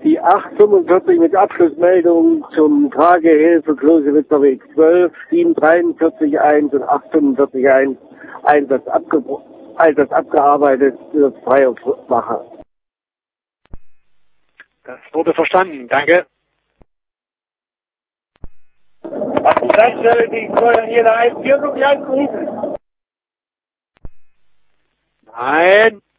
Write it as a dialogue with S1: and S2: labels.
S1: Die 845 mit Abschlussmeldung zum Tragehilfe Klosewitzer Weg 12, 743-1 und 845-1, Einsatz abgearbeitet, freie Wache.
S2: Das wurde verstanden, danke.
S1: An die Leitstelle, die steuern hier eine 1-4 rufen?
S2: Nein.